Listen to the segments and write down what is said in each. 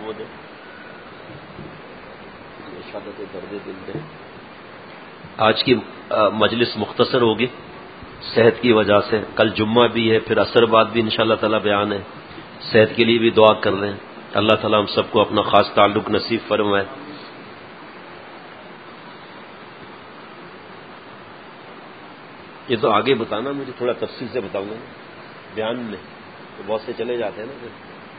وہ دیں اشارت درد دل دیں. آج کی مجلس مختصر ہوگی صحت کی وجہ سے. کل جمعہ بھی ہے، پھر عصر بعد بھی انشاءاللہ تعالی بیان ہے. صحت کے لیے بھی دعا کر رہے ہیں. اللہ تعالیٰ ہم سب کو اپنا خاص تعلق نصیب فرمائے. یہ تو آگے بتانا، مجھے تھوڑا تفصیل سے بتاؤں گا بیان میں، تو بہت سے چلے جاتے ہیں نا پھر.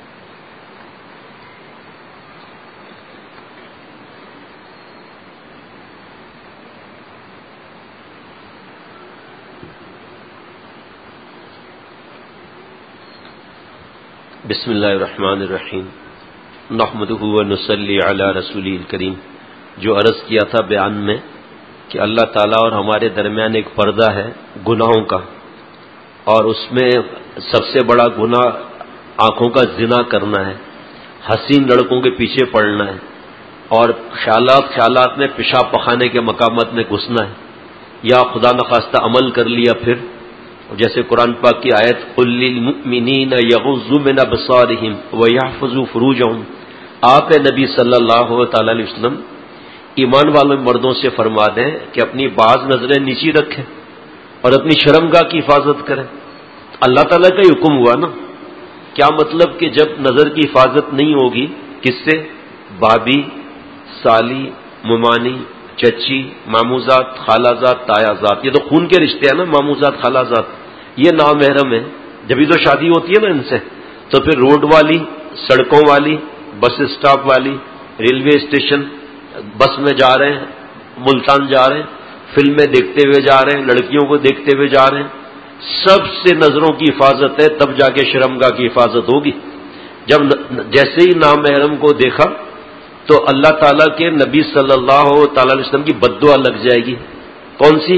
بسم اللہ الرحمن الرحیم. نحمدہ ونصلی علی رسولہ الکریم. جو عرض کیا تھا بیان میں کہ اللہ تعالیٰ اور ہمارے درمیان ایک پردہ ہے گناہوں کا، اور اس میں سب سے بڑا گناہ آنکھوں کا زنا کرنا ہے، حسین لڑکوں کے پیچھے پڑنا ہے، اور خیالات میں پیشاب پخانے کے مقامات میں گھسنا ہے، یا خدا نخواستہ عمل کر لیا پھر جیسے قرآن پاک کی آیت قل للمؤمنین یغضوا من ابصارہم ویحفظوا فروجہم. آپ نبی صلی اللہ تعالی علیہ وسلم ایمان والے مردوں سے فرما دیں کہ اپنی بعض نظریں نیچی رکھیں اور اپنی شرمگاہ کی حفاظت کریں. اللہ تعالیٰ کا ہی حکم ہوا نا. کیا مطلب کہ جب نظر کی حفاظت نہیں ہوگی کس سے؟ بھابھی، سالی، ممانی، چچی، ماموزات، خالازات، تایازات. یہ تو خون کے رشتے ہیں نا، ماموزات، خالازات. یہ نامحرم ہے. جبھی تو شادی ہوتی ہے نا ان سے. تو پھر روڈ والی، سڑکوں والی، بس اسٹاپ والی، ریلوے اسٹیشن، بس میں جا رہے ہیں، ملتان جا رہے ہیں، فلمیں دیکھتے ہوئے جا رہے ہیں، لڑکیوں کو دیکھتے ہوئے جا رہے ہیں، سب سے نظروں کی حفاظت ہے. تب جا کے شرمگاہ کی حفاظت ہوگی. جب جیسے ہی نامحرم کو دیکھا تو اللہ تعالیٰ کے نبی صلی اللہ تعالی علیہ وسلم کی بددعا لگ جائے گی. کون سی؟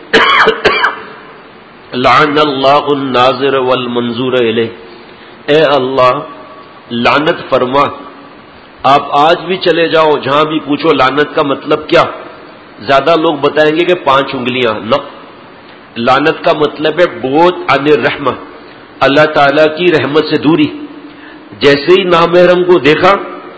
لعن اللہ الناظر والمنظور الیہ. اے اللہ لعنت فرما. آپ آج بھی چلے جاؤ جہاں بھی پوچھو لعنت کا مطلب کیا، زیادہ لوگ بتائیں گے کہ 5 انگلیاں. نہ، لعنت کا مطلب ہے بعد عن الرحمہ، اللہ تعالیٰ کی رحمت سے دوری. جیسے ہی نامحرم کو دیکھا،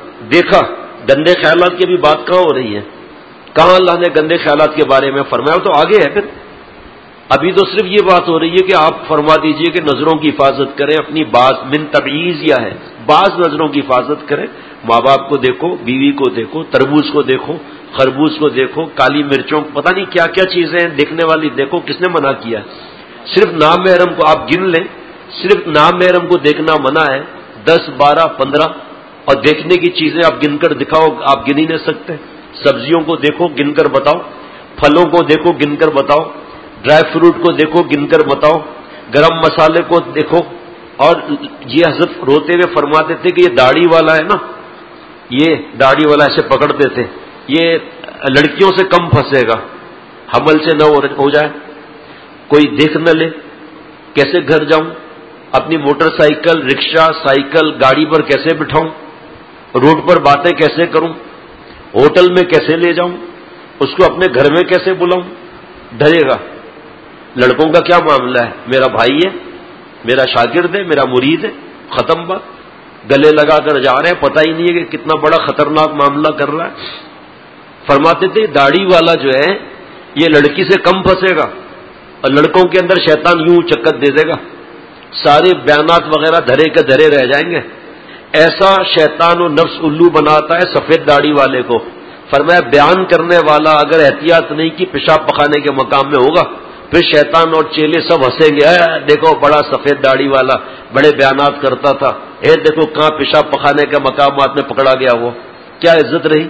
گندے خیالات کی بھی بات کہاں ہو رہی ہے؟ کہاں اللہ نے گندے خیالات کے بارے میں فرمایا؟ تو آگے ہے. پھر ابھی تو صرف یہ بات ہو رہی ہے کہ آپ فرما دیجئے کہ نظروں کی حفاظت کریں. اپنی بعض من تبعیض یا ہے، بعض نظروں کی حفاظت کریں. ماں باپ کو دیکھو، بیوی کو دیکھو، تربوز کو دیکھو، خربوز کو دیکھو، کالی مرچوں، پتہ نہیں کیا کیا چیزیں ہیں دیکھنے والی دیکھو. کس نے منع کیا؟ صرف نامحرم کو آپ گن لیں، صرف نامحرم کو دیکھنا منع ہے. 10، 12، 15 اور دیکھنے کی چیزیں آپ گن کر دکھاؤ، آپ گن ہی نہیں سکتے. سبزیوں کو دیکھو، گن کر بتاؤ. پھلوں کو دیکھو، گن کر بتاؤ. ڈرائی فروٹ کو دیکھو، گن کر بتاؤ. گرم مسالے کو دیکھو. اور یہ حضرت روتے ہوئے فرماتے تھے کہ یہ داڑھی والا ہے نا، یہ داڑھی والا ایسے پکڑتے تھے، یہ لڑکیوں سے کم پھنسے گا، حمل سے نہ ہو جائے، کوئی دیکھ نہ لے. کیسے گھر جاؤں؟ اپنی موٹر سائیکل، رکشہ، سائیکل، گاڑی پر کیسے بٹھاؤں؟ روڈ پر باتیں کیسے کروں؟ ہوٹل میں کیسے لے جاؤں؟ اس کو اپنے گھر میں کیسے بلاؤں؟ ڈرے گا. لڑکوں کا کیا معاملہ ہے؟ میرا بھائی ہے، میرا شاگرد ہے، میرا مرید ہے، ختم بات. گلے لگا کر جا رہے ہیں، پتہ ہی نہیں ہے کہ کتنا بڑا خطرناک معاملہ کر رہا ہے. فرماتے تھے داڑھی والا جو ہے یہ لڑکی سے کم پھنسے گا، اور لڑکوں کے اندر شیطان یوں چکت دے دے گا، سارے بیانات وغیرہ دھرے کے دھرے رہ جائیں گے. ایسا شیطان و نفس الو بناتا ہے سفید داڑھی والے کو. فرمایا بیان کرنے والا اگر احتیاط نہیں کی پیشاب پخانے کے مقام میں ہوگا، پھر شیطان اور چیلے سب ہنسیں گے، دیکھو بڑا سفید داڑھی والا بڑے بیانات کرتا تھا، دیکھو کہاں پیشاب پخانے کے مقامات میں پکڑا گیا. وہ کیا عزت رہی؟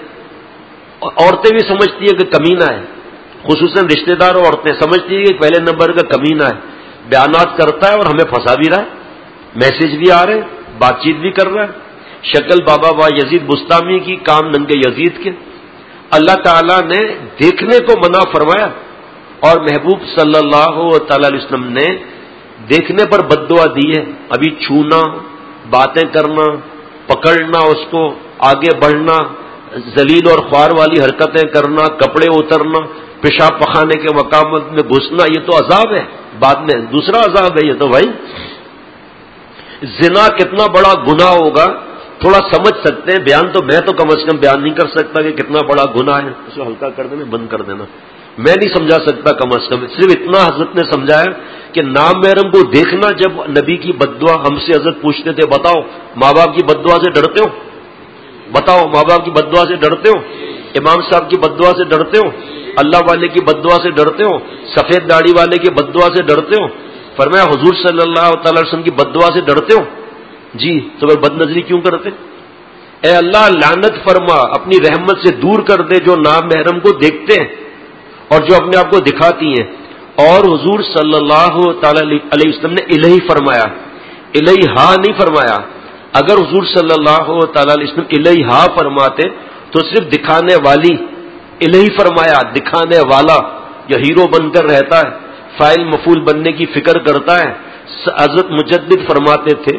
عورتیں بھی سمجھتی ہیں کہ کمینہ ہے، خصوصاً رشتہ دار عورتیں سمجھتی ہیں کہ پہلے نمبر کا کمینہ ہے، بیانات کرتا ہے اور ہمیں پھنسا بھی رہا ہے، میسج بھی آ رہے ہیں، بات چیت بھی کر رہا ہے. شکل بابا با یزید بستامی کی، کام ننگے یزید کے. اللہ تعالیٰ نے دیکھنے کو منع فرمایا، اور محبوب صلی اللہ تعالی علیہ وسلم نے دیکھنے پر بددعا دی ہے. ابھی چھونا، باتیں کرنا، پکڑنا، اس کو آگے بڑھنا، ذلیل اور خوار والی حرکتیں کرنا، کپڑے اترنا، پیشاب پخانے کے مقامات میں گھسنا، یہ تو عذاب ہے. بعد میں دوسرا عذاب ہے یہ تو. بھائی زنا کتنا بڑا گناہ ہوگا تھوڑا سمجھ سکتے ہیں، بیان تو میں تو کم از کم بیان نہیں کر سکتا کہ کتنا بڑا گناہ ہے، اسے ہلکا کر دینا، بند کر دینا، میں نہیں سمجھا سکتا کم از کم. صرف اتنا حضرت نے سمجھایا کہ نامحرم کو دیکھنا. جب نبی کی بددعا ہم سے حضرت پوچھتے تھے بتاؤ ماں باپ کی بددعا سے ڈرتے ہو؟ بتاؤ ماں باپ کی بددعا سے ڈرتے ہو؟ امام صاحب کی بددعا سے ڈرتے ہو؟ اللہ والے کی بددعا سے ڈرتے ہو؟ سفید داڑھی والے کی بددعا سے ڈرتے ہو؟ فرمایا حضور صلی اللہ تعالی وسلم کی بددعا سے ڈرتے ہو؟ جی. تو پھر بد نظری کیوں کرتے؟ اے اللہ لعنت فرما، اپنی رحمت سے دور کر دے جو نامحرم کو دیکھتے ہیں اور جو اپنے آپ کو دکھاتی ہیں. اور حضور صلی اللہ تعالی علیہ وسلم نے الہی فرمایا، الہا نہیں فرمایا. اگر حضور صلی اللہ تعالی علیہ وسلم الہا فرماتے تو صرف دکھانے والی. الہی فرمایا دکھانے والا، جو ہیرو بن کر رہتا ہے، فاعل مفعول بننے کی فکر کرتا ہے. حضرت مجدد فرماتے تھے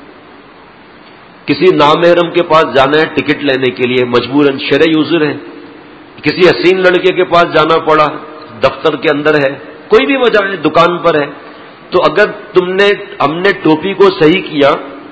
کسی نامحرم کے پاس جانا ہے ٹکٹ لینے کے لیے، مجبوراً شرعی عذر ہے، کسی حسین لڑکے کے پاس جانا پڑا، دفتر کے اندر ہے، کوئی بھی وجہ ہے، دکان پر ہے، تو اگر ہم نے ٹوپی کو صحیح کیا،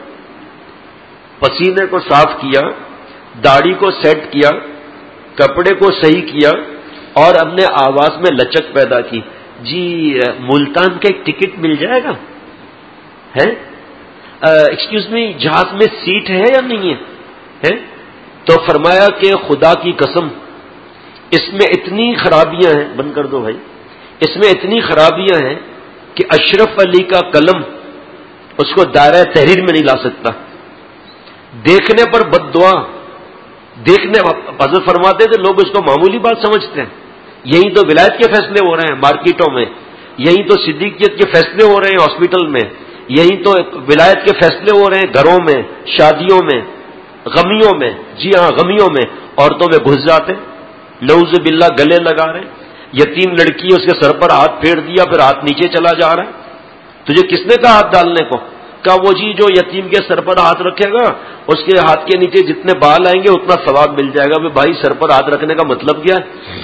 پسینے کو صاف کیا، داڑھی کو سیٹ کیا، کپڑے کو صحیح کیا اور ہم نے آواز میں لچک پیدا کی، جی ملتان کا ایک ٹکٹ مل جائے گا ہے، ایکسکیوز می جہاز میں سیٹ ہے یا نہیں ہے؟ تو فرمایا کہ خدا کی قسم اس میں اتنی خرابیاں ہیں، بند کر دو بھائی، اس میں اتنی خرابیاں ہیں کہ اشرف علی کا قلم اس کو دائرہ تحریر میں نہیں لا سکتا. دیکھنے پر بد دعا، دیکھنے حضرت فرماتے تھے لوگ اس کو معمولی بات سمجھتے ہیں. یہی تو ولایت کے فیصلے ہو رہے ہیں مارکیٹوں میں، یہی تو صدیقیت کے فیصلے ہو رہے ہیں ہاسپٹل میں، یہی تو ولایت کے فیصلے ہو رہے ہیں گھروں میں، شادیوں میں، غمیوں میں. جی ہاں غمیوں میں عورتوں میں گھس جاتے، نعوذ باللہ گلے لگا رہے. یتیم لڑکی اس کے سر پر ہاتھ پھیر دیا، پھر ہاتھ نیچے چلا جا رہا ہے. تجھے کس نے کہا ہاتھ ڈالنے کو؟ کہا وہ جی جو یتیم کے سر پر ہاتھ رکھے گا اس کے ہاتھ کے نیچے جتنے بال آئیں گے اتنا ثواب مل جائے گا. بھائی سر پر ہاتھ رکھنے کا مطلب کیا ہے؟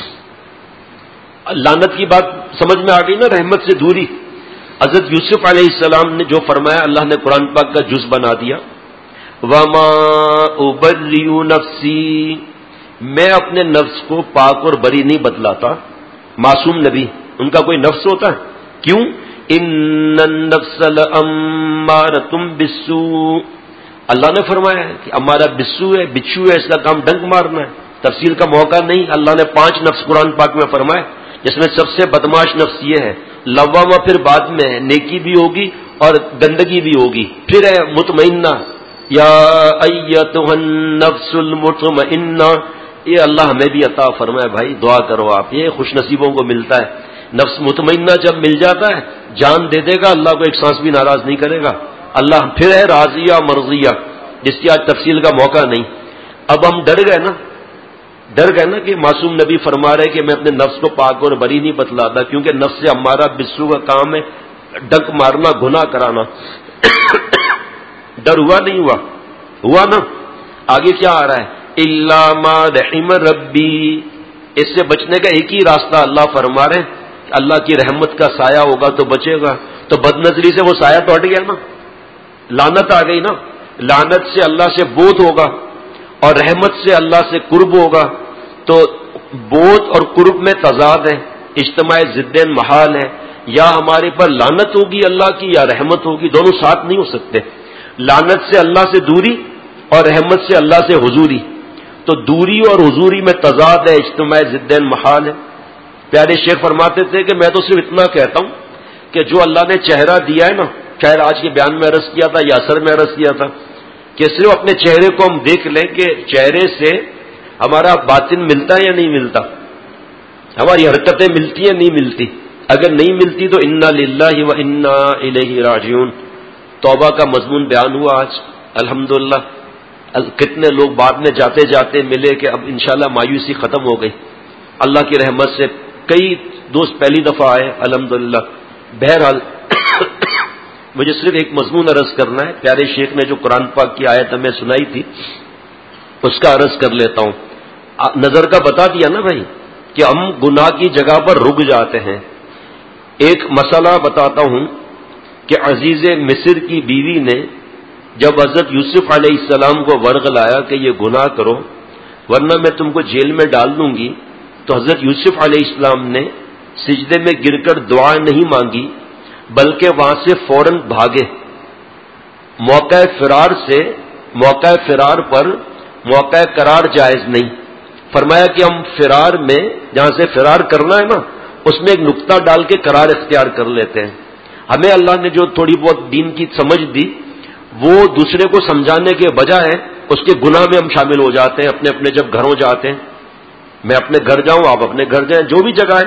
لعنت کی بات سمجھ میں آ گئی نا، رحمت سے دوری. حضرت یوسف علیہ السلام نے جو فرمایا اللہ نے قرآن پاک کا جز بنا دیا، وما ابرئ نفسی، میں اپنے نفس کو پاک اور بری نہیں بتلاتا. معصوم نبی، ان کا کوئی نفس ہوتا ہے؟ کیوں؟ ان النفس لامارۃ بالسوء، اللہ نے فرمایا ہے کہ ہمارا بسو ہے، بچھو ہے، اس کا کام ڈنک مارنا ہے. تفصیل کا موقع نہیں. اللہ نے 5 نفس قرآن پاک میں فرمائے، جس میں سب سے بدماش نفس یہ ہے. لوامہ پھر بعد میں ہے، نیکی بھی ہوگی اور گندگی بھی ہوگی. پھر ہے مطمئنہ، یا ایتھا النفس المطمئنہ. یہ اللہ ہمیں بھی عطا فرمائے. بھائی دعا کرو آپ، یہ خوش نصیبوں کو ملتا ہے. نفس مطمئنہ جب مل جاتا ہے جان دے دے گا، اللہ کو ایک سانس بھی ناراض نہیں کرے گا. اللہ پھر ہے راضیہ مرضیہ، جس کی آج تفصیل کا موقع نہیں. اب ہم ڈر گئے نا کہ معصوم نبی فرما رہے کہ میں اپنے نفس کو پاک اور بری نہیں بتلاتا، کیونکہ نفس سے ہمارا بسو کا کام ہے ڈنک مارنا، گناہ کرانا. ڈر ہوا نہیں ہوا؟ ہوا نا. آگے کیا آ رہا ہے؟ الا ما رحم ربی. اس سے بچنے کا ایک ہی راستہ اللہ فرما رہے ہیں، اللہ کی رحمت کا سایہ ہوگا تو بچے گا. تو بد نظری سے وہ سایہ تو ہٹ گیا نا، لعنت آ گئی نا. لعنت سے اللہ سے بوت ہوگا اور رحمت سے اللہ سے قرب ہوگا. تو بوت اور قرب میں تضاد ہے، اجتماع ضدین محال ہے. یا ہمارے پر لعنت ہوگی اللہ کی یا رحمت ہوگی، دونوں ساتھ نہیں ہو سکتے. لعنت سے اللہ سے دوری اور رحمت سے اللہ سے حضوری. تو دوری اور حضوری میں تضاد ہے، اجتماع ضدین محال ہے. پیارے شیخ فرماتے تھے کہ میں تو صرف اتنا کہتا ہوں کہ جو اللہ نے چہرہ دیا ہے نا، شاید آج کے بیان میں عرض کیا تھا یا اثر میں عرض کیا تھا کہ صرف اپنے چہرے کو ہم دیکھ لیں کہ چہرے سے ہمارا باطن ملتا ہے یا نہیں ملتا، ہماری حرکتیں ملتی ہیں نہیں ملتی. اگر نہیں ملتی تو انا للہ و انا الیہ راجعون. توبہ کا مضمون بیان ہوا آج الحمدللہ. کتنے لوگ بعد میں جاتے جاتے ملے کہ اب انشاءاللہ مایوسی ختم ہو گئی اللہ کی رحمت سے. کئی دوست پہلی دفعہ آئے الحمدللہ. بہرحال مجھے صرف ایک مضمون عرض کرنا ہے. پیارے شیخ نے جو قرآن پاک کی آیت ہمیں سنائی تھی اس کا عرض کر لیتا ہوں. نظر کا بتا دیا نا بھائی کہ ہم گناہ کی جگہ پر رک جاتے ہیں. ایک مسئلہ بتاتا ہوں کہ عزیز مصر کی بیوی نے جب حضرت یوسف علیہ السلام کو ورغ لایا کہ یہ گناہ کرو ورنہ میں تم کو جیل میں ڈال دوں گی، تو حضرت یوسف علیہ السلام نے سجدے میں گر کر دعا نہیں مانگی بلکہ وہاں سے فوراً بھاگے۔ موقع فرار پر موقع قرار جائز نہیں۔ فرمایا کہ ہم فرار میں جہاں سے فرار کرنا ہے نا اس میں ایک نقطہ ڈال کے قرار اختیار کر لیتے ہیں۔ ہمیں اللہ نے جو تھوڑی بہت دین کی سمجھ دی وہ دوسرے کو سمجھانے کے بجائے اس کے گناہ میں ہم شامل ہو جاتے ہیں۔ اپنے اپنے جب گھروں جاتے ہیں، میں اپنے گھر جاؤں آپ اپنے گھر جائیں، جو بھی جگہ ہے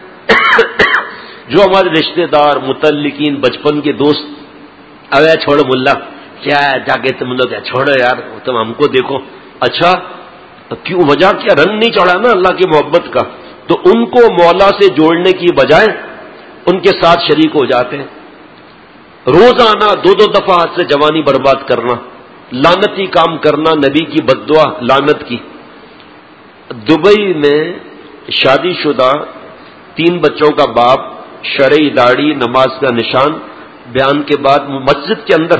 جو ہمارے رشتہ دار متعلقین بچپن کے دوست، ارے چھوڑو ملا کیا جا کے تم لوگ چھوڑو یار تم ہم کو دیکھو، اچھا کیوں وجہ کیا؟ رنگ نہیں چڑھا نا اللہ کی محبت کا، تو ان کو مولا سے جوڑنے کی بجائے ان کے ساتھ شریک ہو جاتے ہیں۔ روزانہ دو دفعہ ہاتھ سے جوانی برباد کرنا، لعنتی کام کرنا، نبی کی بددعا لعنت کی۔ دبئی میں شادی شدہ 3 بچوں کا باپ، شرعی داڑھی، نماز کا نشان، بیان کے بعد مسجد کے اندر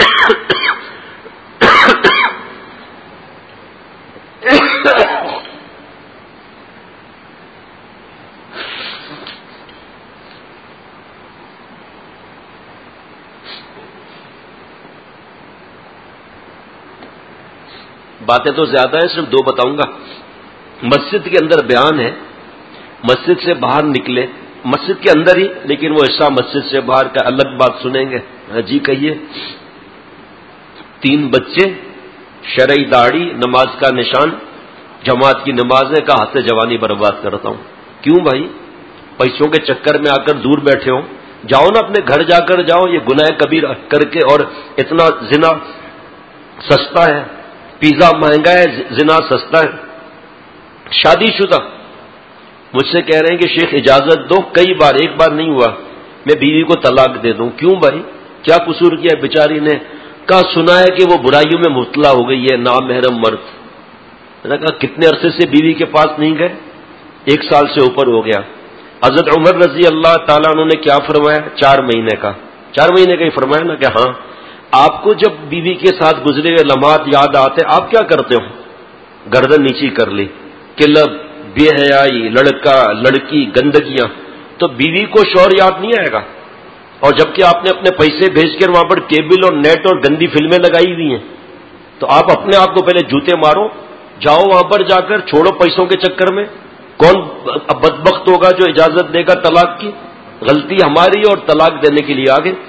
باتیں تو زیادہ ہیں، صرف 2 بتاؤں گا۔ مسجد کے اندر بیان ہے، مسجد سے باہر نکلے، مسجد کے اندر ہی لیکن وہ حصہ مسجد سے باہر کا الگ بات سنیں گے۔ جی کہیے۔ 3 بچے، شرعی داڑھی، نماز کا نشان، جماعت کی نمازیں کا ہاتھ سے جوانی برباد کرتا ہوں۔ کیوں بھائی؟ پیسوں کے چکر میں آ کر دور بیٹھے ہو، جاؤ نا اپنے گھر جا کر جاؤ، یہ گناہ کبیر کر کے، اور اتنا زنا سستا ہے، پیزا مہنگا ہے، زنا سستا ہے۔ شادی شدہ مجھ سے کہہ رہے ہیں کہ شیخ اجازت دو، کئی بار، ایک بار نہیں ہوا، میں بیوی کو طلاق دے دوں۔ کیوں بھائی؟ کیا قصور کیا بیچاری نے؟ کہا سنا ہے کہ وہ برائیوں میں مبتلا ہو گئی ہے، نامحرم مرد۔ میں نے کہا کتنے عرصے سے بیوی کے پاس نہیں گئے؟ 1 سال سے اوپر ہو گیا۔ حضرت عمر رضی اللہ تعالیٰ عنہ نے کیا فرمایا؟ 4 مہینے کا 4 مہینے کا ہی فرمایا نا کہ ہاں آپ کو جب بیوی کے ساتھ گزرے ہوئے لمحات یاد آتے آپ کیا کرتے ہو؟ گردن نیچی کر لی، قلب، بے حیائی، لڑکا لڑکی، گندگیاں، تو بیوی کو شوہر یاد نہیں آئے گا؟ اور جبکہ آپ نے اپنے پیسے بھیج کر وہاں پر کیبل اور نیٹ اور گندی فلمیں لگائی ہوئی ہیں، تو آپ اپنے آپ کو پہلے جوتے مارو، جاؤ وہاں پر جا کر، چھوڑو پیسوں کے چکر میں۔ کون بدبخت ہوگا جو اجازت دے گا طلاق کی؟ غلطی ہماری اور طلاق دینے کے لیے آگے۔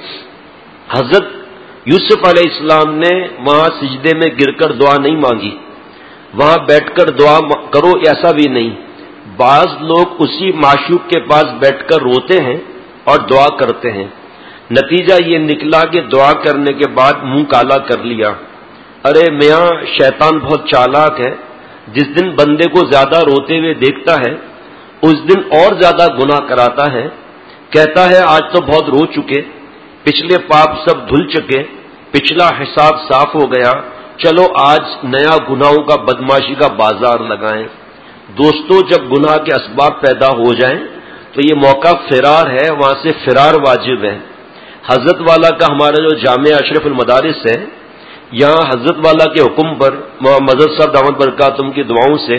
حضرت یوسف علیہ السلام نے وہاں سجدے میں گر کر دعا نہیں مانگی، وہاں بیٹھ کر دعا کرو ایسا بھی نہیں۔ بعض لوگ اسی معشوق کے پاس بیٹھ کر روتے ہیں اور دعا کرتے ہیں، نتیجہ یہ نکلا کہ دعا کرنے کے بعد منہ کالا کر لیا۔ ارے میاں شیطان بہت چالاک ہے، جس دن بندے کو زیادہ روتے ہوئے دیکھتا ہے اس دن اور زیادہ گناہ کراتا ہے، کہتا ہے آج تو بہت رو چکے، پچھلے پاپ سب دھل چکے، پچھلا حساب صاف ہو گیا، چلو آج نیا گناہوں کا بدماشی کا بازار لگائیں۔ دوستو جب گناہ کے اسباب پیدا ہو جائیں تو یہ موقع فرار ہے، وہاں سے فرار واجب ہے۔ حضرت والا کا ہمارا جو جامعہ اشرف المدارس ہے، یہاں حضرت والا کے حکم پر مظہر صاحب دامت برکاتہم کی دعاؤں سے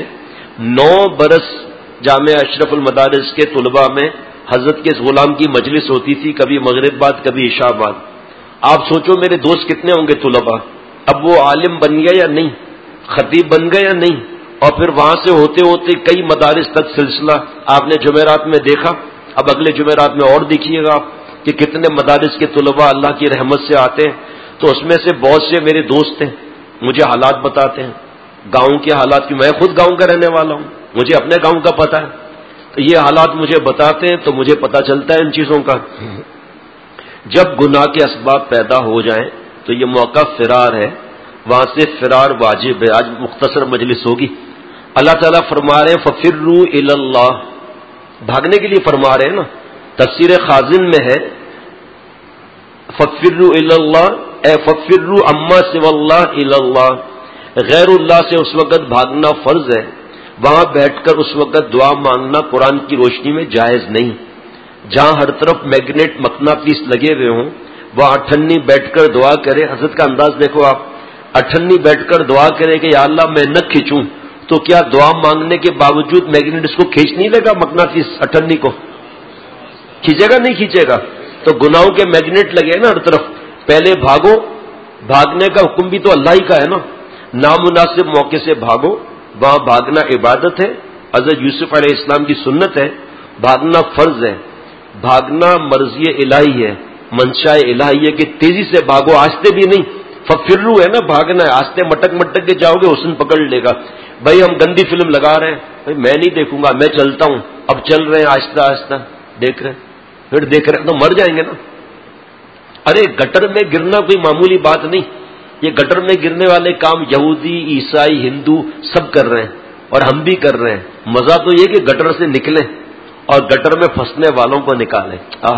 9 برس جامعہ اشرف المدارس کے طلباء میں حضرت کے غلام کی مجلس ہوتی تھی، کبھی مغرب بعد کبھی عشاء بعد۔ آپ سوچو میرے دوست کتنے ہوں گے طلباء، اب وہ عالم بن گیا یا نہیں، خطیب بن گیا یا نہیں، اور پھر وہاں سے ہوتے ہوتے کئی مدارس تک سلسلہ آپ نے جمعرات میں دیکھا، اب اگلے جمعرات میں اور دیکھیے گا آپ کہ کتنے مدارس کے طلباء اللہ کی رحمت سے آتے ہیں۔ تو اس میں سے بہت سے میرے دوست ہیں، مجھے حالات بتاتے ہیں گاؤں کے حالات کی، میں خود گاؤں کا رہنے والا ہوں، مجھے اپنے گاؤں کا پتہ ہے، تو یہ حالات مجھے بتاتے ہیں تو مجھے پتہ چلتا ہے ان چیزوں کا۔ جب گناہ کے اسباب پیدا ہو جائیں تو یہ موقع فرار ہے، وہاں سے فرار واجب ہے۔ آج مختصر مجلس ہوگی۔ اللہ تعالیٰ فرما رہے ہیں فَفِرُّوا إِلَى اللَّهِ، بھاگنے کے لیے فرما رہے ہیں نا۔ تفسیر خازن میں ہے فَفِرُّوا إِلَى اللَّهِ اے فَفِرُّوا عَمَّا سِوَى اللَّهِ إِلَى اللَّهِ، غیر اللہ سے اس وقت بھاگنا فرض ہے، وہاں بیٹھ کر اس وقت دعا مانگنا قرآن کی روشنی میں جائز نہیں۔ جہاں ہر طرف میگنیٹ مقناطیس لگے ہوئے ہوں وہ اٹھنی بیٹھ کر دعا کرے. حضرت کا انداز دیکھو آپ, اٹھنی بیٹھ کر دعا کرے کہ یا اللہ میں نہ کھینچوں, تو کیا دعا مانگنے کے باوجود میگنیٹ اس کو کھینچ نہیں لے گا؟ مقناطیس اٹھنی کو کھینچے گا نہیں کھینچے گا؟ تو گناہوں کے میگنیٹ لگے نا ہر طرف. پہلے بھاگو, بھاگنے کا حکم بھی تو اللہ ہی کا ہے نا. نامناسب موقع سے بھاگو, وہاں بھاگنا عبادت ہے, حضرت یوسف علیہ السلام کی سنت ہے. بھاگنا فرض ہے, بھاگنا مرضی الہی ہے, منشاء الہی ہے کہ تیزی سے بھاگو, آہستہ بھی نہیں. ففرو ہے نا, بھاگنا ہے, آہستہ مٹک مٹک کے جاؤ گے حسن پکڑ لے گا. بھائی ہم گندی فلم لگا رہے ہیں, بھائی میں نہیں دیکھوں گا, میں چلتا ہوں. اب چل رہے ہیں آہستہ آہستہ, دیکھ رہے ہیں, پھر دیکھ رہے ہیں تو مر جائیں گے نا. ارے گٹر میں گرنا کوئی معمولی بات نہیں. یہ گٹر میں گرنے والے کام یہودی, عیسائی, ہندو سب کر رہے ہیں اور ہم بھی کر رہے ہیں. مزہ تو یہ کہ گٹر سے نکلیں اور گٹر میں پھنسنے والوں کو نکالیں.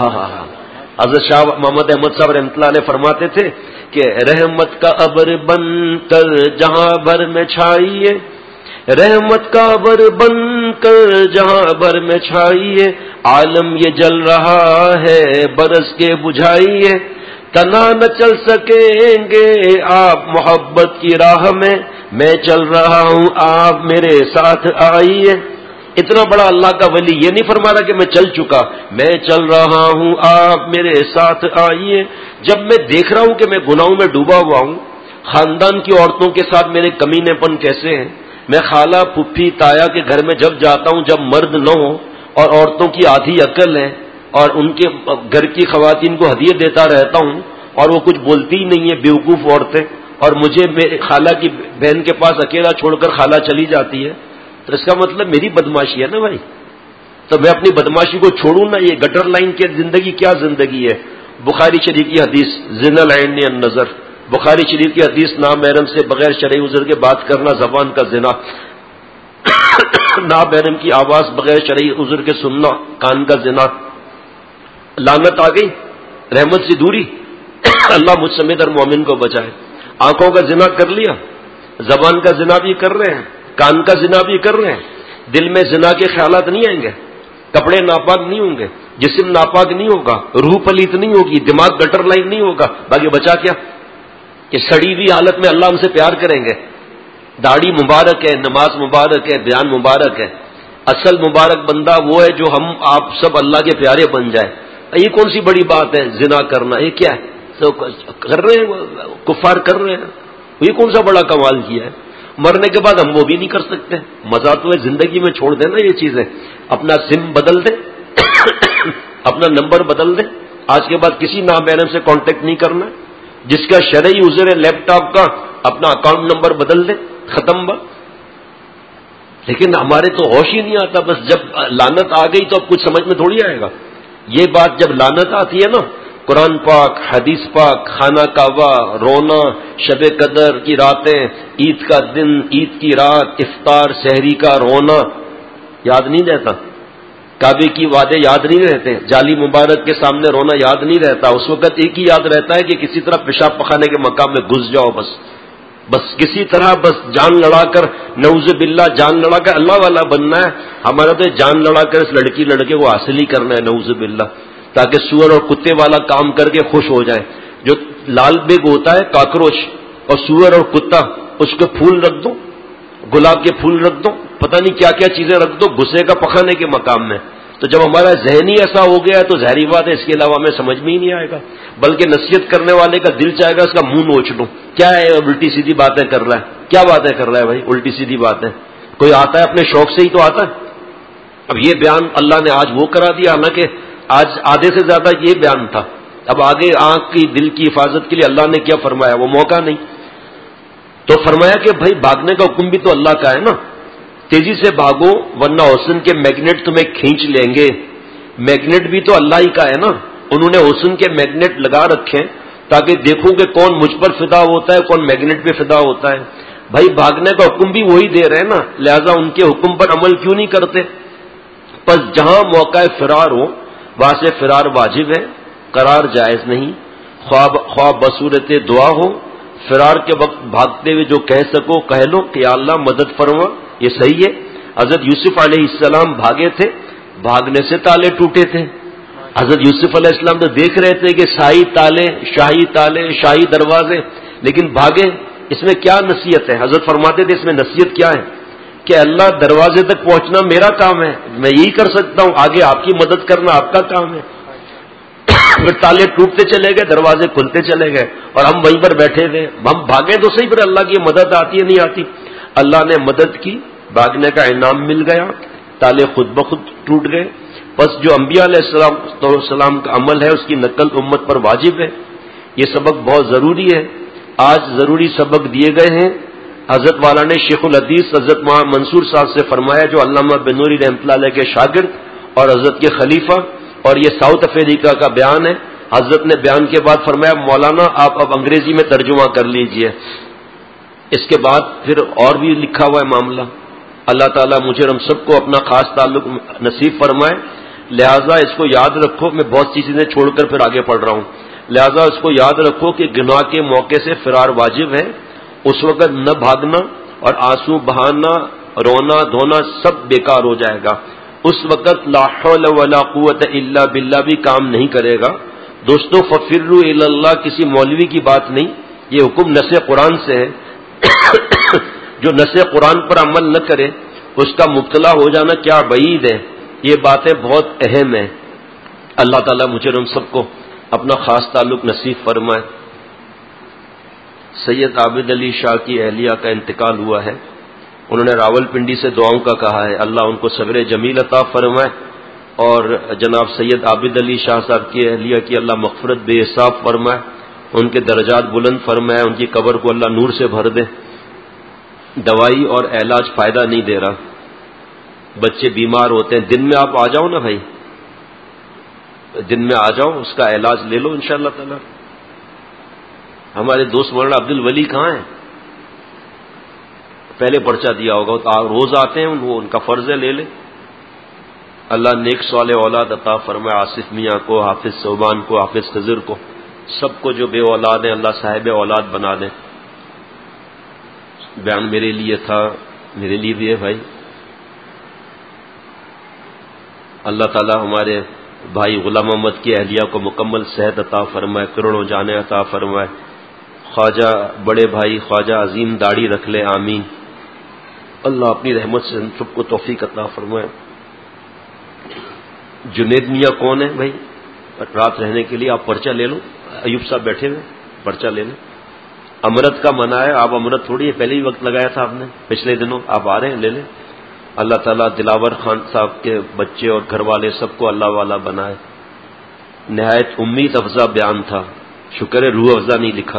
حضرت شاہ محمد احمد صاحب رحمۃ اللہ علیہ فرماتے تھے کہ رحمت کا ابر بن کر جہاں بھر میں چھائیے, رحمت کا ابر بن کر جہاں بھر میں چھائیے, عالم یہ جل رہا ہے برس کے بجھائیے, تنا نہ چل سکیں گے آپ محبت کی راہ میں چل رہا ہوں آپ میرے ساتھ آئیے. اتنا بڑا اللہ کا ولی یہ نہیں فرما رہا کہ میں چل چکا, میں چل رہا ہوں آپ میرے ساتھ آئیے. جب میں دیکھ رہا ہوں کہ میں گناہوں میں ڈوبا ہوا ہوں, خاندان کی عورتوں کے ساتھ میرے کمینے پن کیسے ہیں, میں خالہ پھپھی تایا کے گھر میں جب جاتا ہوں جب مرد نہ ہو اور عورتوں کی آدھی عقل ہے اور ان کے گھر کی خواتین کو ہدیے دیتا رہتا ہوں اور وہ کچھ بولتی ہی نہیں ہے, بیوقوف عورتیں, اور مجھے خالہ کی بہن کے پاس اکیلا چھوڑ کر خالہ چلی جاتی ہے, تو اس کا مطلب میری بدماشی ہے نا بھائی. تو میں اپنی بدماشی کو چھوڑوں نا. یہ گٹر لائن کی زندگی کیا زندگی ہے؟ بخاری شریف کی حدیث زنا العین النظر, بخاری شریف کی حدیث نامحرم سے بغیر شرعی عذر کے بات کرنا زبان کا زنا, نامحرم کی آواز بغیر شرعی عذر کے سننا کان کا زنا. لعنت آ گئی, رحمت سے دوری. اللہ مجھ سمیت ہر مومن کو بچائے. آنکھوں کا زنا کر لیا, زبان کا زنا بھی کر رہے ہیں, کان کا زنا بھی کر رہے ہیں, دل میں زنا کے خیالات نہیں آئیں گے, کپڑے ناپاک نہیں ہوں گے, جسم ناپاک نہیں ہوگا, روح پلیت نہیں ہوگی, دماغ گٹر لائن نہیں ہوگا, باقی بچا کیا کہ سڑی ہوئی حالت میں اللہ ہم سے پیار کریں گے. داڑھی مبارک ہے, نماز مبارک ہے, بیان مبارک ہے. اصل مبارک بندہ وہ ہے جو ہم آپ سب اللہ کے پیارے بن جائے. یہ کون سی بڑی بات ہے زنا کرنا؟ یہ کیا ہے؟ تو کر رہے ہیں, کفار کر رہے ہیں, یہ کون سا بڑا کمال کیا ہے؟ مرنے کے بعد ہم وہ بھی نہیں کر سکتے. مزہ تو ہے زندگی میں, چھوڑ دیں نا یہ چیزیں. اپنا سم بدل دیں, اپنا نمبر بدل دیں, آج کے بعد کسی نامحرم سے کانٹیکٹ نہیں کرنا. جس کا شرعی عذر ہے لیپ ٹاپ کا, اپنا اکاؤنٹ نمبر بدل دیں, ختم بات. لیکن ہمارے تو ہوش ہی نہیں آتا. بس جب لعنت آ گئی تو اب کچھ سمجھ میں تھوڑی آئے گا. یہ بات جب لعنت آتی ہے نا, قرآن پاک, حدیث پاک, خانہ کعبہ, رونا, شب قدر کی راتیں, عید کا دن, عید کی رات, افطار سحری کا رونا, یاد نہیں رہتا. کعبے کی وعدے یاد نہیں رہتے, جالی مبارک کے سامنے رونا یاد نہیں رہتا. اس وقت ایک ہی یاد رہتا ہے کہ کسی طرح پیشاب پخانے کے مقام میں گھس جاؤ, بس کسی طرح بس جان لڑا کر, نعوذ باللہ جان لڑا کر اللہ والا بننا ہے. ہمارا تو جان لڑا کر اس لڑکی لڑکے کو حاصل ہی کرنا ہے, نعوذ باللہ, تاکہ سور اور کتے والا کام کر کے خوش ہو جائیں. جو لال بیگ ہوتا ہے کاکروچ, اور سور اور کتا, اس کے پھول رکھ دو, گلاب کے پھول رکھ دو, پتہ نہیں کیا کیا چیزیں رکھ دو غصے کا پخانے کے مقام میں. تو جب ہمارا ذہنی ایسا ہو گیا ہے تو ظاہری بات ہے اس کے علاوہ ہمیں سمجھ میں ہی نہیں آئے گا. بلکہ نصیحت کرنے والے کا دل چاہے گا اس کا منہ نوچ لوں. کیا ہے الٹی سیدھی باتیں کر رہا ہے, کیا باتیں کر رہا ہے بھائی, الٹی سیدھی باتیں. کوئی آتا ہے اپنے شوق سے ہی تو آتا ہے. اب یہ بیان اللہ نے آج وہ کرا دیا, حالانکہ آج آدھے سے زیادہ یہ بیان تھا. اب آگے آنکھ کی, دل کی حفاظت کے لیے اللہ نے کیا فرمایا, وہ موقع نہیں. تو فرمایا کہ بھائی بھاگنے کا حکم بھی تو اللہ کا ہے نا, تیزی سے بھاگو ورنہ حسن کے میگنیٹ تمہیں کھینچ لیں گے. میگنیٹ بھی تو اللہ ہی کا ہے نا. انہوں نے حسن کے میگنیٹ لگا رکھے تاکہ دیکھوں کہ کون مجھ پر فدا ہوتا ہے, کون میگنیٹ پہ فدا ہوتا ہے. بھائی بھاگنے کا حکم بھی وہی دے رہے ہیں نا, لہذا ان کے حکم پر عمل کیوں نہیں کرتے؟ پس جہاں موقع فرار ہو وہاں سے فرار واجب ہے, قرار جائز نہیں. خواب بصورت دعا ہو, فرار کے وقت بھاگتے ہوئے جو کہہ سکو کہہ لو کہ یا اللہ مدد فرما, یہ صحیح ہے. حضرت یوسف علیہ السلام بھاگے تھے, بھاگنے سے تالے ٹوٹے تھے. حضرت یوسف علیہ السلام تو دیکھ رہے تھے کہ شاہی تالے شاہی دروازے، لیکن بھاگے. اس میں کیا نصیحت ہے؟ حضرت فرماتے تھے اس میں نصیحت کیا ہے کہ اللہ دروازے تک پہنچنا میرا کام ہے، میں یہی کر سکتا ہوں، آگے آپ کی مدد کرنا آپ کا کام ہے. پھر تالے ٹوٹتے چلے گئے، دروازے کھلتے چلے گئے، اور ہم وہیں پر بیٹھے تھے. ہم بھاگے تو صحیح، پر اللہ کی مدد آتی ہے نہیں آتی؟ اللہ نے مدد کی، بھاگنے کا انعام مل گیا، تالے خود بخود ٹوٹ گئے. بس جو انبیاء علیہ السلام کا عمل ہے اس کی نقل امت پر واجب ہے. یہ سبق بہت ضروری ہے. آج ضروری سبق دیے گئے ہیں. حضرت والا نے شیخ الحدیث حضرت منصور صاحب سے فرمایا، جو علامہ بنوری رحمۃ اللہ علیہ کے شاگرد اور حضرت کے خلیفہ، اور یہ ساؤتھ افریقہ کا بیان ہے. حضرت نے بیان کے بعد فرمایا، مولانا آپ اب انگریزی میں ترجمہ کر لیجئے. اس کے بعد پھر اور بھی لکھا ہوا ہے معاملہ. اللہ تعالیٰ مجھے اور ہم سب کو اپنا خاص تعلق نصیب فرمائے. لہٰذا اس کو یاد رکھو، میں بہت سی چیزیں چھوڑ کر پھر آگے پڑھ رہا ہوں. لہٰذا اس کو یاد رکھو کہ گناہ کے موقع سے فرار واجب ہے. اس وقت نہ بھاگنا اور آنسو بہانا، رونا دھونا سب بیکار ہو جائے گا. اس وقت لا حول ولا قوت الا باللہ بھی کام نہیں کرے گا. دوستو ففروا الی اللہ کسی مولوی کی بات نہیں، یہ حکم نص قرآن سے ہے. جو نص قرآن پر عمل نہ کرے اس کا مبتلا ہو جانا کیا بعید ہے. یہ باتیں بہت اہم ہیں. اللہ تعالیٰ مجھے اور ہم سب کو اپنا خاص تعلق نصیب فرمائے. سید عابد علی شاہ کی اہلیہ کا انتقال ہوا ہے. انہوں نے راول پنڈی سے دعاؤں کا کہا ہے، اللہ ان کو صبر جمیل عطا فرمائے. اور جناب سید عابد علی شاہ صاحب کی اہلیہ کی اللہ مغفرت بے حساب فرمائے، ان کے درجات بلند فرمائے، ان کی قبر کو اللہ نور سے بھر دے. دوائی اور علاج فائدہ نہیں دے رہا. بچے بیمار ہوتے ہیں، دن میں آپ آ جاؤ نا بھائی، دن میں آ جاؤ، اس کا علاج لے لو انشاءاللہ تعالی. ہمارے دوست مولانا عبد الولی کہاں ہیں؟ پہلے پرچہ دیا ہوگا، تو روز آتے ہیں، وہ ان کا فرض ہے، لے لیں. اللہ نیک صالح اولاد عطا فرمائے. آصف میاں کو، حافظ صوبان کو، حافظ خضر کو، سب کو جو بے اولاد ہیں اللہ صاحب اولاد بنا دیں. بیان میرے لیے تھا، میرے لیے بھی ہے بھائی. اللہ تعالی ہمارے بھائی غلام محمد کی اہلیہ کو مکمل صحت عطا فرمائے، کروڑوں جانیں عطا فرمائے. خواجہ بڑے بھائی خواجہ عظیم داڑھی رکھ لے، آمین. اللہ اپنی رحمت سے ہم سب کو توفیق عطا فرمائے. جنید میاں کون ہے بھائی؟ رات رہنے کے لیے آپ پرچہ لے لو. ایوب صاحب بیٹھے ہوئے، پرچہ لے لیں. امرت کا منع ہے، آپ امرت تھوڑی ہے، پہلے ہی وقت لگایا تھا آپ نے پچھلے دنوں، آپ آ رہے ہیں، لے لیں. اللہ تعالیٰ دلاور خان صاحب کے بچے اور گھر والے سب کو اللہ والا بنائے. نہایت امید افزا بیان تھا، شکر ہے روح افزا نہیں لکھا.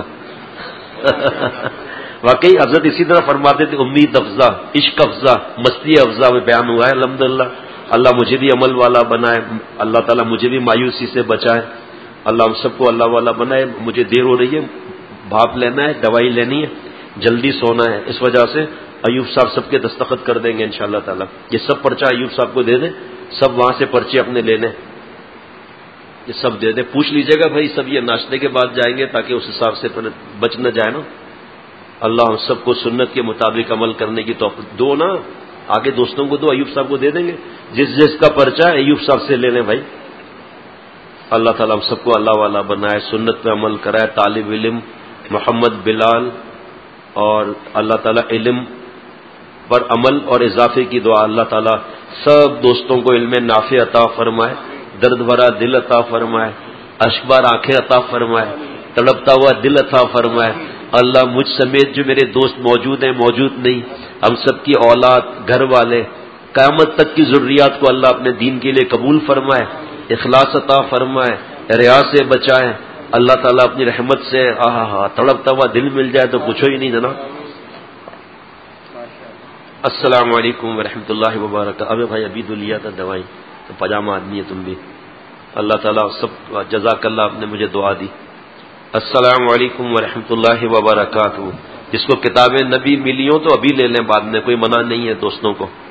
واقعی حضرت اسی طرح فرماتے تھے، امید افزا، عشق افزا، مستی افزا میں بیان ہوا ہے. الحمدللہ اللہ مجھے بھی عمل والا بنائے، اللہ تعالیٰ مجھے بھی مایوسی سے بچائے. اللہ ہم سب کو اللہ والا بنائے. مجھے دیر ہو رہی ہے، بھاپ لینا ہے، دوائی لینی ہے، جلدی سونا ہے. اس وجہ سے ایوب صاحب سب کے دستخط کر دیں گے انشاءاللہ تعالیٰ. یہ سب پرچہ ایوب صاحب کو دے دیں، سب وہاں سے پرچے اپنے لے لیں، یہ سب دے دیں. پوچھ لیجئے گا بھائی سب یہ ناشتے کے بعد جائیں گے تاکہ اس حساب سے بچ نہ جائے نا. اللہ ہم سب کو سنت کے مطابق عمل کرنے کی توفیق دو نا. آگے دوستوں کو دو، ایوب صاحب کو دے دیں گے. جس جس کا پرچہ ہے ایوب صاحب سے لے لیں بھائی. اللہ تعالیٰ ہم سب کو اللہ والا بنائے، سنت پہ عمل کرائے. طالب علم محمد بلال، اور اللہ تعالیٰ علم پر عمل اور اضافے کی دعا. اللہ تعالیٰ سب دوستوں کو علم نافع عطا فرمائے، درد بھرا دل عطا فرمائے، اشکبار آنکھیں عطا فرمائے، تڑپتا ہوا دل عطا فرمائے. اللہ مجھ سمیت جو میرے دوست موجود ہیں، موجود نہیں، ہم سب کی اولاد، گھر والے، قیامت تک کی ضروریات کو اللہ اپنے دین کے لیے قبول فرمائے، اخلاص عطا فرمائے، ریا سے بچائے. اللہ تعالیٰ اپنی رحمت سے تڑپتا ہوا دل مل جائے تو پوچھو ہی نہیں جناب. السلام علیکم ورحمۃ اللہ وبرکاتہ. ابے بھائی ابھی تو لیا تھا دوائی، تو پاجامہ آدمی ہے تم بھی. اللہ تعالیٰ سب جزاک اللہ، آپ نے مجھے دعا دی. السلام علیکم ورحمۃ اللہ وبرکاتہ. جس کو کتابیں نبی ملی ہوں تو ابھی لے لیں، بعد میں کوئی منع نہیں ہے دوستوں کو.